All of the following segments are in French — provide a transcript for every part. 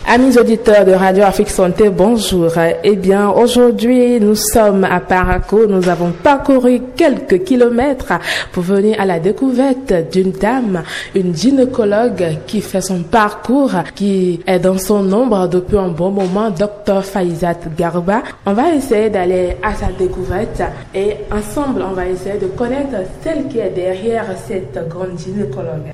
Amis auditeurs de Radio Afrique Santé, bonjour. Eh bien, aujourd'hui, nous sommes à Parakou. Nous avons parcouru quelques kilomètres pour venir à la découverte d'une dame, une gynécologue qui fait son parcours, qui est dans son ombre depuis un bon moment, Dr Faïzat Garba. On va essayer d'aller à sa découverte et ensemble, on va essayer de connaître celle qui est derrière cette grande gynécologue.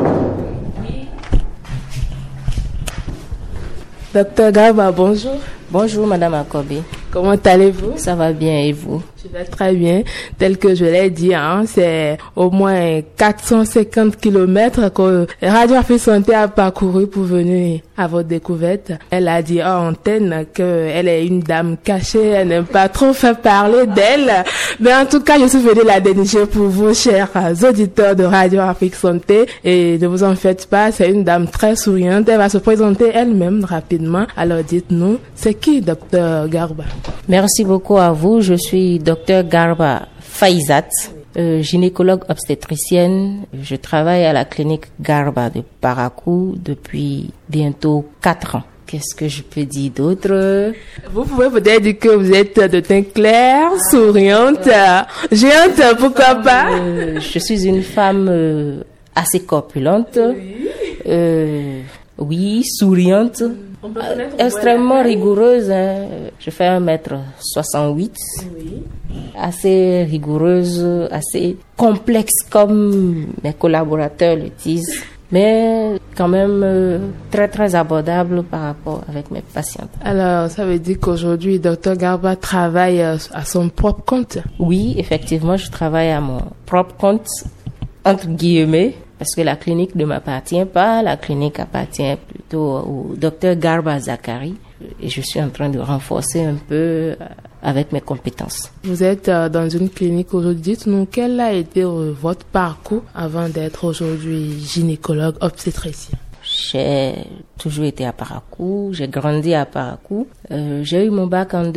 Docteur Garba, bonjour. Bonjour Madame Akobi. Comment allez-vous? Ça va bien et vous? Je vais très bien. Tel que je l'ai dit, c'est au moins 450 kilomètres que Radio Afrique Santé a parcouru pour venir à votre découverte. Elle a dit en antenne qu'elle est une dame cachée, elle n'aime pas trop faire parler d'elle. Mais en tout cas, je suis venue la dénicher pour vous, chers auditeurs de Radio Afrique Santé. Et ne vous en faites pas, c'est une dame très souriante. Elle va se présenter elle-même rapidement. Alors dites-nous, c'est qui Dr Garba? Merci beaucoup à vous. Je suis Dr Garba Faïzat, gynécologue obstétricienne. Je travaille à la clinique Garba de Parakou depuis bientôt 4 ans. Qu'est-ce que je peux dire d'autre? Vous pouvez peut-être dire que vous êtes de teint clair, souriante, géante, pourquoi pas? Je suis une femme assez corpulente, oui, souriante. Extrêmement rigoureuse, je fais 1m68, oui. Assez rigoureuse, assez complexe comme mes collaborateurs le disent, mais quand même très très abordable par rapport avec mes patientes. Alors ça veut dire qu'aujourd'hui Dr Garba travaille à son propre compte? Oui, effectivement, je travaille à mon propre compte, entre guillemets. Parce que la clinique ne m'appartient pas, la clinique appartient plutôt au docteur Garba Zakari et je suis en train de renforcer un peu avec mes compétences. Vous êtes dans une clinique aujourd'hui, dites-nous quel a été votre parcours avant d'être aujourd'hui gynécologue obstétricien? J'ai toujours été à Parakou, j'ai grandi à Parakou. J'ai eu mon bac en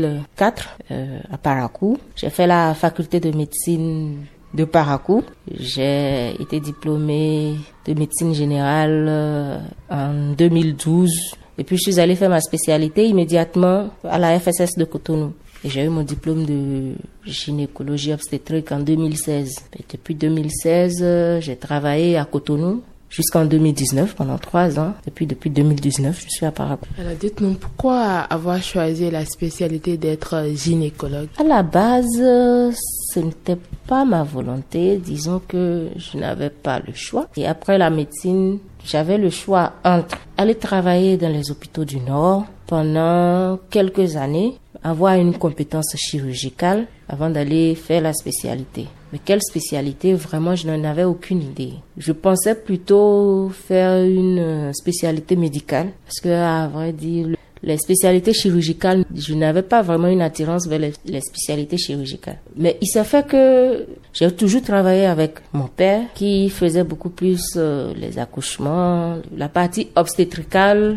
2004 à Parakou. J'ai fait la faculté de médecine de Parakou. J'ai été diplômée de médecine générale en 2012 et puis je suis allée faire ma spécialité immédiatement à la FSS de Cotonou. Et j'ai eu mon diplôme de gynécologie obstétrique en 2016. Et depuis 2016, j'ai travaillé à Cotonou jusqu'en 2019, pendant 3 ans. Et puis depuis 2019, je suis à Parakou. Alors dites-nous, pourquoi avoir choisi la spécialité d'être gynécologue? À la base, ce n'était pas ma volonté. Disons que je n'avais pas le choix. Et après la médecine, j'avais le choix entre aller travailler dans les hôpitaux du Nord pendant quelques années, avoir une compétence chirurgicale avant d'aller faire la spécialité. Mais quelle spécialité? Vraiment, je n'en avais aucune idée. Je pensais plutôt faire une spécialité médicale parce que, à vrai dire, les spécialités chirurgicales, je n'avais pas vraiment une attirance vers les spécialités chirurgicales. Mais il s'est fait que j'ai toujours travaillé avec mon père qui faisait beaucoup plus les accouchements, la partie obstétricale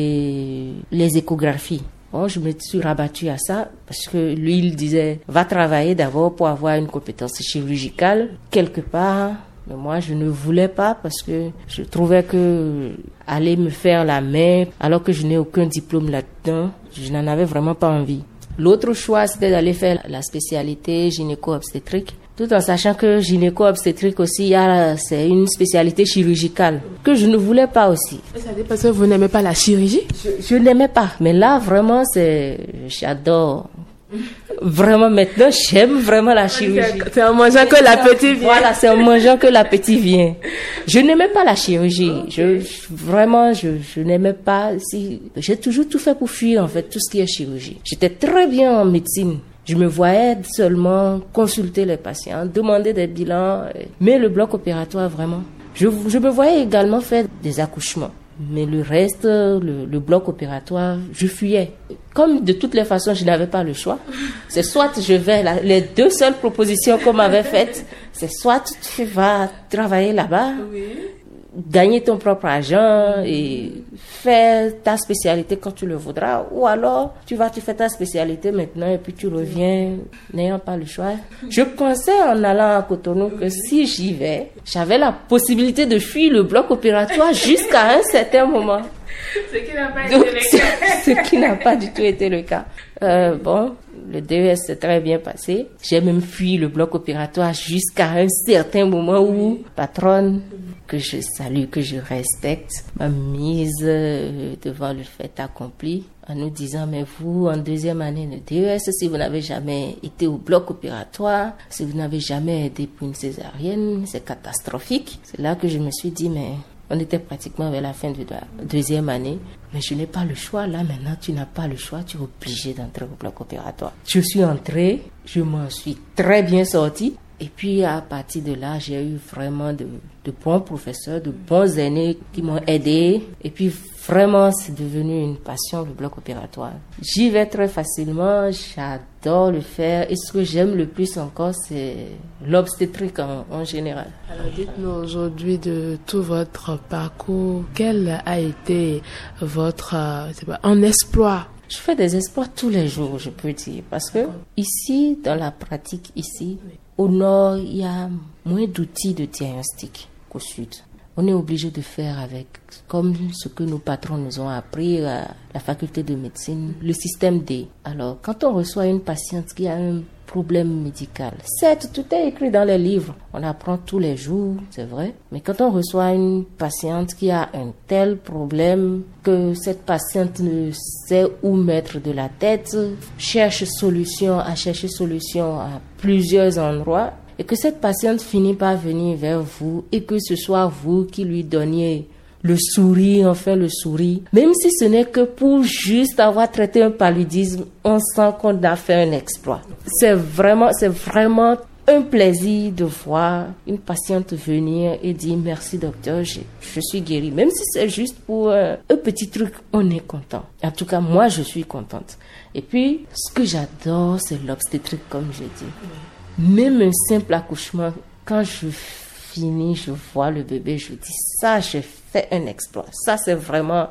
et les échographies. Bon, je me suis rabattue à ça parce que lui, il disait, va travailler d'abord pour avoir une compétence chirurgicale quelque part. Mais moi, je ne voulais pas parce que je trouvais que aller me faire la main, alors que je n'ai aucun diplôme là-dedans, je n'en avais vraiment pas envie. L'autre choix, c'était d'aller faire la spécialité gynéco-obstétrique, tout en sachant que gynéco-obstétrique aussi, c'est une spécialité chirurgicale que je ne voulais pas aussi. C'est parce que vous n'aimez pas la chirurgie? Je n'aimais pas, mais là, vraiment, j'adore. Vraiment, maintenant, j'aime vraiment la chirurgie. C'est en mangeant que l'appétit vient. Voilà, c'est en mangeant que l'appétit vient. Je n'aimais pas la chirurgie. Je n'aimais pas. J'ai toujours tout fait pour fuir, en fait, tout ce qui est chirurgie. J'étais très bien en médecine. Je me voyais seulement consulter les patients, demander des bilans. Mais le bloc opératoire, vraiment. Je me voyais également faire des accouchements. Mais le reste, le bloc opératoire, je fuyais. Comme de toutes les façons, je n'avais pas le choix. C'est soit je vais, les 2 seules propositions qu'on m'avait faites, c'est soit tu vas travailler là-bas, oui, gagner ton propre argent et faire ta spécialité quand tu le voudras, ou alors tu fais ta spécialité maintenant et puis tu reviens n'ayant pas le choix. Je pensais en allant à Cotonou que si j'y vais, j'avais la possibilité de fuir le bloc opératoire jusqu'à un certain moment. Ce qui n'a pas été le cas. Ce qui n'a pas du tout été le cas. Le DES s'est très bien passé. J'ai même fui le bloc opératoire jusqu'à un certain moment où patronne, que je salue, que je respecte, m'a mise devant le fait accompli en nous disant, mais vous, en deuxième année de DES, si vous n'avez jamais été au bloc opératoire, si vous n'avez jamais été pour une césarienne, c'est catastrophique. C'est là que je me suis dit, mais on était pratiquement vers la fin de la deuxième année. Mais je n'ai pas le choix. Là, maintenant, tu n'as pas le choix. Tu es obligé d'entrer au bloc opératoire. Je suis entrée. Je m'en suis très bien sortie. Et puis, à partir de là, j'ai eu vraiment de bons professeurs, de bons aînés qui m'ont aidé. Et puis, vraiment, c'est devenu une passion, le bloc opératoire. J'y vais très facilement. J'adore le faire. Et ce que j'aime le plus encore, c'est l'obstétrique en général. Alors, dites-nous aujourd'hui de tout votre parcours, quel a été votre un exploit? Je fais des exploits tous les jours, je peux dire. Parce que ici, dans la pratique, au nord, il y a moins d'outils de diagnostic qu'au sud. On est obligé de faire avec, comme ce que nos patrons nous ont appris à la faculté de médecine, le système D. Alors, quand on reçoit une patiente qui a un problème médical, certes, tout est écrit dans les livres, on apprend tous les jours, c'est vrai, mais quand on reçoit une patiente qui a un tel problème que cette patiente ne sait où mettre de la tête, cherche solution à plusieurs endroits, et que cette patiente finit par venir vers vous et que ce soit vous qui lui donniez le sourire, même si ce n'est que pour juste avoir traité un paludisme, on sent qu'on a fait un exploit. C'est vraiment un plaisir de voir une patiente venir et dire merci docteur, je suis guérie. Même si c'est juste pour un petit truc, on est content. En tout cas, moi, je suis contente. Et puis, ce que j'adore, c'est l'obstétrique, comme j'ai dit. Même un simple accouchement, quand je finis, je vois le bébé, je dis ça, j'ai fait un exploit. Ça, c'est vraiment,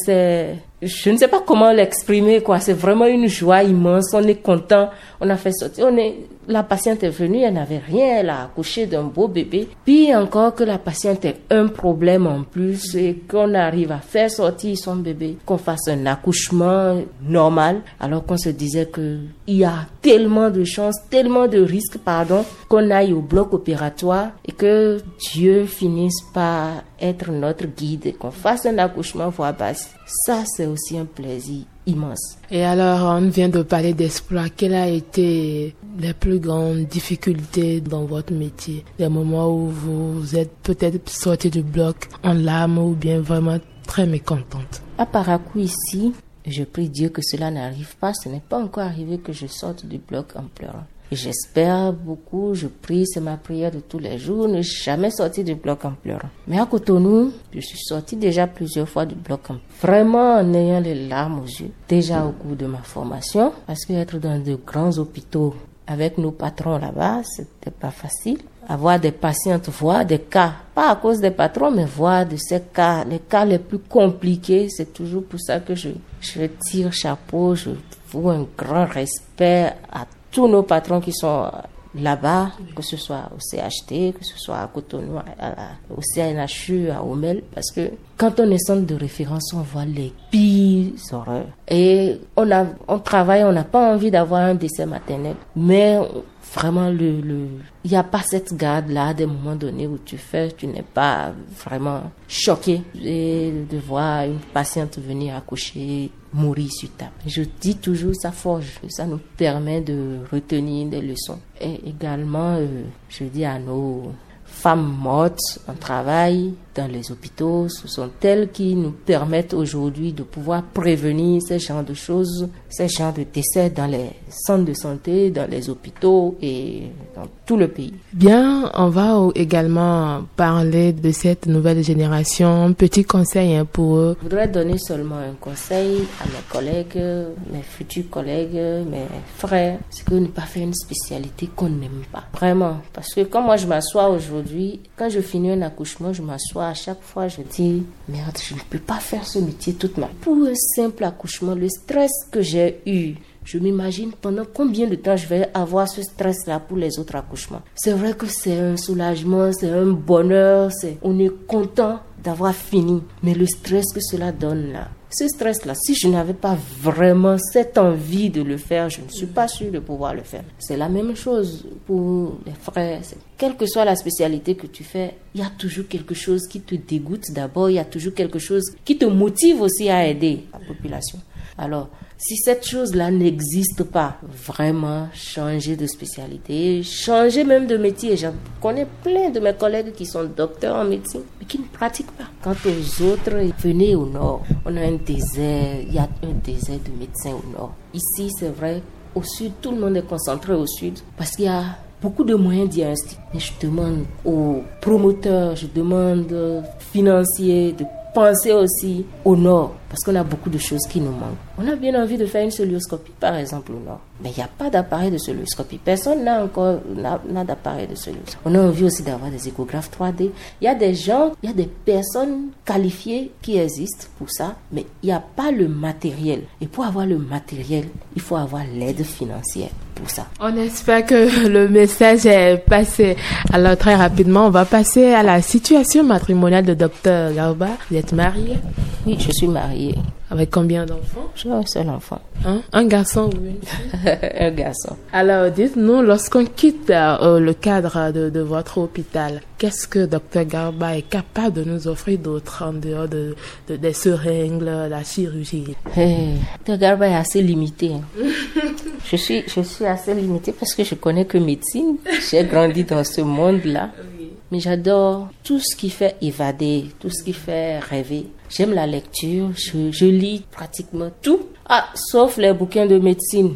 je ne sais pas comment l'exprimer, quoi. C'est vraiment une joie immense. On est content. On a fait sortir. La patiente est venue, elle n'avait rien, elle a accouché d'un beau bébé. Puis encore que la patiente ait un problème en plus et qu'on arrive à faire sortir son bébé, qu'on fasse un accouchement normal, alors qu'on se disait que il y a tellement de chances, tellement de risques, qu'on aille au bloc opératoire et que Dieu finisse par être notre guide et qu'on fasse un accouchement voix basse. Ça, c'est aussi un plaisir immense. Et alors, on vient de parler d'exploit. Quelles a été les plus grandes difficultés dans votre métier? Des moments où vous êtes peut-être sorti du bloc en larmes ou bien vraiment très mécontente? À Parakou ici, je prie Dieu que cela n'arrive pas. Ce n'est pas encore arrivé que je sorte du bloc en pleurant. Et j'espère beaucoup, je prie, c'est ma prière de tous les jours, ne jamais sortir du bloc en pleurant. Mais à Cotonou, je suis sortie déjà plusieurs fois du bloc vraiment en ayant les larmes aux yeux. Déjà au cours de ma formation, parce qu'être dans de grands hôpitaux avec nos patrons là-bas, c'était pas facile. Avoir des patientes, voir des cas, pas à cause des patrons, mais voir de ces cas, les cas les plus compliqués, c'est toujours pour ça que je tire chapeau, je vous un grand respect à tous nos patrons qui sont là-bas, que ce soit au CHT, que ce soit à Cotonou, au CNHU, à Omel, parce que quand on est centre de référence, on voit les pires horreurs. Et on travaille, on n'a pas envie d'avoir un décès maternel, mais vraiment, il n'y a pas cette garde-là, à des moments donnés où tu n'es pas vraiment choqué de voir une patiente venir accoucher, mourir sur table. Je dis toujours, ça forge, ça nous permet de retenir des leçons. Et également, je dis à nos femmes mortes en travail dans les hôpitaux, ce sont elles qui nous permettent aujourd'hui de pouvoir prévenir ces genres de choses, ces genres de décès dans les centres de santé, dans les hôpitaux et dans tout le pays. Bien, on va également parler de cette nouvelle génération. Un petit conseil pour eux. Je voudrais donner seulement un conseil à mes collègues, mes futurs collègues, mes frères, c'est que ne pas faire une spécialité qu'on n'aime pas. Vraiment. Parce que quand moi je m'assois aujourd'hui, quand je finis un accouchement, je m'assois à chaque fois, je dis, merde, je ne peux pas faire ce métier toute ma vie. Pour un simple accouchement, le stress que j'ai eu je m'imagine pendant combien de temps je vais avoir ce stress-là pour les autres accouchements. C'est vrai que c'est un soulagement, c'est un bonheur, on est content d'avoir fini. Mais le stress que cela donne là, ce stress-là, si je n'avais pas vraiment cette envie de le faire, je ne suis pas sûre de pouvoir le faire. C'est la même chose pour les frères. Quelle que soit la spécialité que tu fais, il y a toujours quelque chose qui te dégoûte d'abord, il y a toujours quelque chose qui te motive aussi à aider la population. Alors, si cette chose-là n'existe pas, vraiment changer de spécialité, changer même de métier. Je connais plein de mes collègues qui sont docteurs en médecine, mais qui ne pratiquent pas. Quant aux autres, venez au nord. On a un désert, il y a un désert de médecins au nord. Ici, c'est vrai, au sud, tout le monde est concentré au sud parce qu'il y a beaucoup de moyens diagnostiques. Mais je demande aux promoteurs, je demande aux financiers de penser aussi au nord, parce qu'on a beaucoup de choses qui nous manquent. On a bien envie de faire une cœlioscopie, par exemple, au nord. Mais il n'y a pas d'appareil de cœlioscopie. Personne n'a d'appareil de cœlioscopie. On a envie aussi d'avoir des échographes 3D. Il y a des gens, il y a des personnes qualifiées qui existent pour ça, mais il n'y a pas le matériel. Et pour avoir le matériel, il faut avoir l'aide financière pour ça. On espère que le message est passé. Alors, très rapidement, on va passer à la situation matrimoniale de Dr Garba. Vous êtes mariée? Oui, je suis mariée. Avec combien d'enfants? J'ai un seul enfant. Un garçon ou une fille? Un garçon. Alors, dites-nous, lorsqu'on quitte le cadre de votre hôpital, qu'est-ce que Dr Garba est capable de nous offrir d'autre en dehors des seringues, la chirurgie? Dr Garba est assez limité. Je suis assez limitée parce que je connais que médecine. J'ai grandi dans ce monde-là. Mais j'adore tout ce qui fait évader, tout ce qui fait rêver. J'aime la lecture, je lis pratiquement tout. Sauf les bouquins de médecine.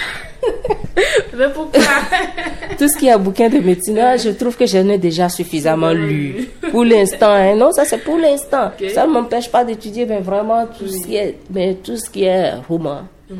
Mais pourquoi? Tout ce qui est bouquin de médecine, je trouve que j'en ai déjà suffisamment lu. Pour l'instant, non, ça c'est pour l'instant. Okay. Ça ne m'empêche pas d'étudier, mais vraiment tout ce qui est roman.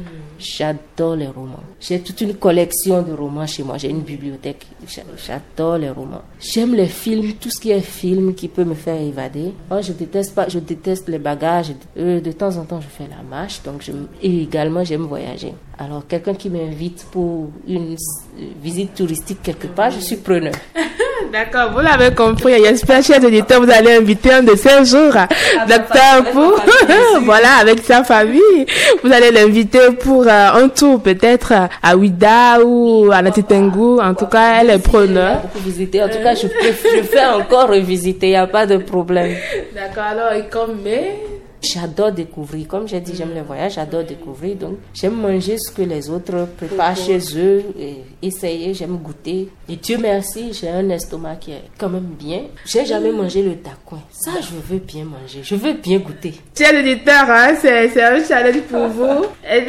J'adore les romans. J'ai toute une collection de romans chez moi. J'ai une bibliothèque. J'adore les romans. J'aime les films, tout ce qui est film qui peut me faire évader. Je déteste les bagages. De temps en temps, je fais la marche. Et également, j'aime voyager. Alors, quelqu'un qui m'invite pour une visite touristique quelque part, je suis preneur. D'accord, vous l'avez compris. J'espère, chers auditeurs, vous allez inviter un de ces jours, docteur Pou, voilà, avec sa famille. Vous allez l'inviter pour un tour, peut-être à Ouida ou à Latitengu. En tout cas, elle est preneur. Beaucoup visiter. En tout cas, je fais encore revisiter. Il n'y a pas de problème. D'accord, alors, et comme j'adore découvrir. Comme j'ai dit, j'aime les voyages, j'adore découvrir. Donc, j'aime manger ce que les autres préparent chez eux, et essayer, j'aime goûter. Et Dieu merci, j'ai un estomac qui est quand même bien. J'ai jamais mangé le dacouin. Ça, je veux bien manger. Je veux bien goûter. Chers auditeurs, c'est un challenge pour vous.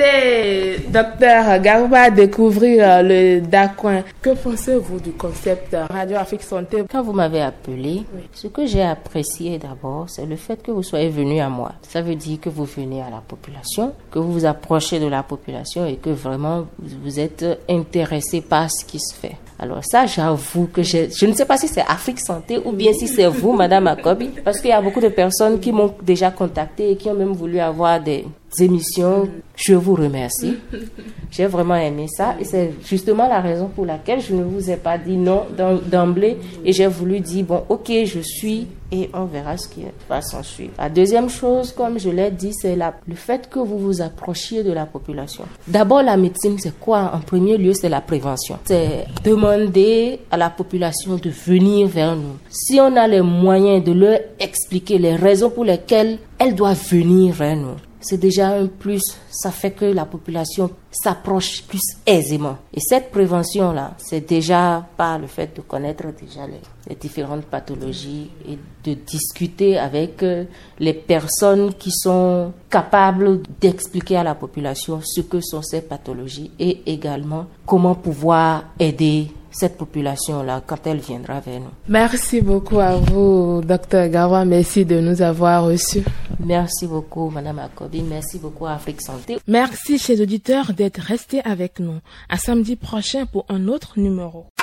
Aidez Dr Garba à découvrir le dacouin. Que pensez-vous du concept Radio Afrique Santé? Quand vous m'avez appelé, ce que j'ai apprécié d'abord, c'est le fait que vous soyez venu à moi. Ça veut dire que vous venez à la population, que vous vous approchez de la population et que vraiment vous êtes intéressé par ce qui se fait. Alors ça, j'avoue que je ne sais pas si c'est Afrique Santé ou bien si c'est vous, Madame Akobi, parce qu'il y a beaucoup de personnes qui m'ont déjà contacté et qui ont même voulu avoir des émissions. Je vous remercie. J'ai vraiment aimé ça et c'est justement la raison pour laquelle je ne vous ai pas dit non d'emblée et j'ai voulu dire bon, ok, je suis et on verra ce qui va s'en suivre. La deuxième chose, comme je l'ai dit, c'est le fait que vous vous approchiez de la population. D'abord, la médecine, c'est quoi? En premier lieu, c'est la prévention. C'est demander à la population de venir vers nous. Si on a les moyens de leur expliquer les raisons pour lesquelles elle doit venir vers nous, c'est déjà un plus. Ça fait que la population s'approche plus aisément. Et cette prévention-là, c'est déjà par le fait de connaître déjà les différentes pathologies et de discuter avec les personnes qui sont capables d'expliquer à la population ce que sont ces pathologies et également comment pouvoir aider cette population-là quand elle viendra vers nous. Merci beaucoup à vous, Dr Garba. Merci de nous avoir reçus. Merci beaucoup, Madame Akobi. Merci beaucoup à Afrique Santé. Merci, chers auditeurs, d'être restés avec nous. À samedi prochain pour un autre numéro.